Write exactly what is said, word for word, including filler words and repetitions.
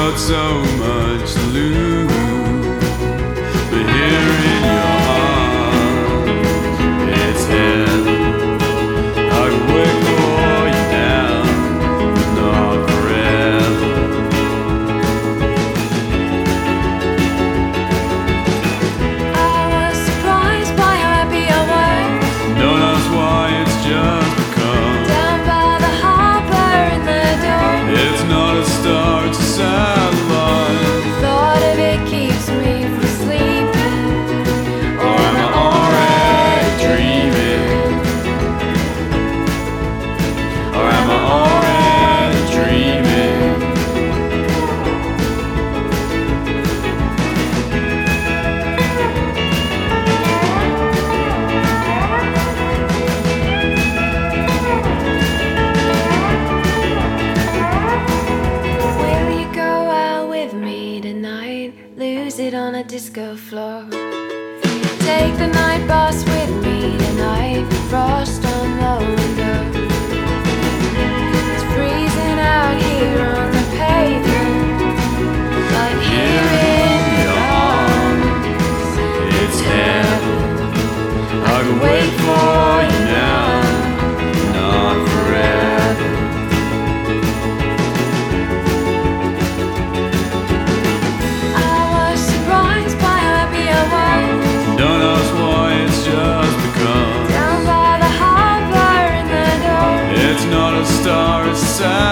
got so much to lose, but here in your arms, it's heaven. I can wait for you now, but not forever. I was surprised by how happy I was. Don't ask why, it's just because. Down by the harbor in the dawn, It's not a star, it's a satellite. thought of it keeps me from sleeping. Or am I already dreaming? Or am I already dreaming? Will you go out with me tonight? Lose it on a disco floor. Take the night bus with me tonight. Frost on the window. It's freezing out here on the pavement, but here in your arms, It's heaven. I can wait for you now, not forever. I was surprised by how happy I was. Don't ask why, it's just because. Down by the harbor in the dawn, It's not a star, it's a satellite.